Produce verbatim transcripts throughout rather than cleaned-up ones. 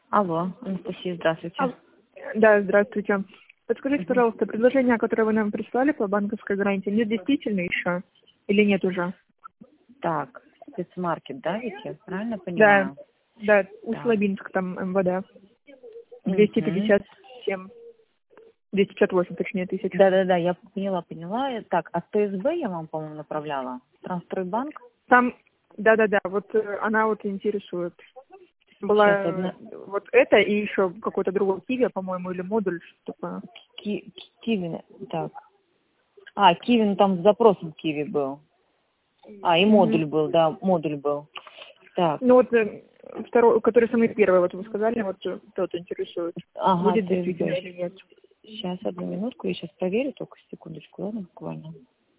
Алло, Анастасия, здравствуйте. А, Да, здравствуйте. Подскажите, Мгм. пожалуйста, предложение, которое вы нам прислали по банковской гарантии, не действительно еще или нет уже? Так, спецмаркет, да, ведь я правильно Да, понимаю? да, Так. Усть-Лабинск, там эм вэ дэ. двести Угу. пятьдесят семь, двести пятьдесят восемь, точнее, тысяч. Да-да-да, я поняла, поняла. Так, а тэ эс бэ я вам, по-моему, направляла? Трансстройбанк? Там, да-да-да, вот э, она вот интересует. Сейчас Была э, одна... вот это и еще какой-то другой Киви, по-моему, или модуль, что такое. Ки... Ки- Киви, так. А, Киви, ну там с запросом Киви был. А, и Мгм. модуль был, да, модуль был. Так, Ну вот э, второй, который самый первый, вот вы сказали, вот э, тот интересует. ага, Будет действительно тэ эс бэ. или нет. Сейчас, одну минутку, я сейчас проверю, только секундочку, ладно, буквально.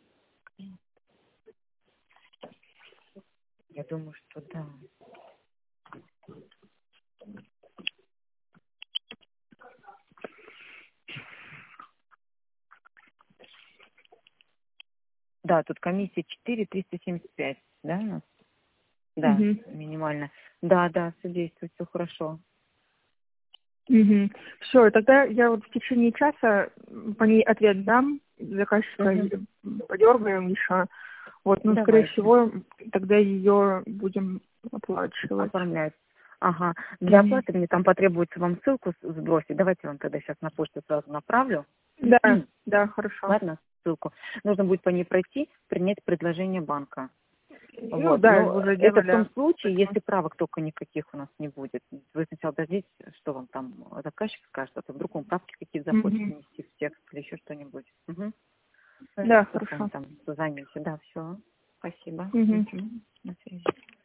Я думаю, что да. Да, тут комиссия четыре триста семьдесят пять, да, у нас? Да, Мгм. минимально. Да, да, содействует, все хорошо. Угу. Все, тогда я вот в течение часа по ней ответ дам, заказчика Угу. и подергаем еще. Вот, но скорее Давайте, всего тогда ее будем оплачивать. оформлять. Ага, для Угу. оплаты мне там потребуется вам ссылку с- сбросить. Давайте я вам тогда сейчас на почту сразу направлю. Да, да, хорошо. Ладно, ссылку. Нужно будет по ней пройти, принять предложение банка. Ну Вот. да, Но уже это в том делали. случае, Поэтому. если правок только никаких у нас не будет. Вы сначала дождитесь, что вам там заказчик скажет, а то вдруг он правки какие-то захочет Мгм. внести в текст или еще что-нибудь. Угу. Да, С вами хорошо. там созвонимся. Да, все. Спасибо. Угу. Мгм. На связи.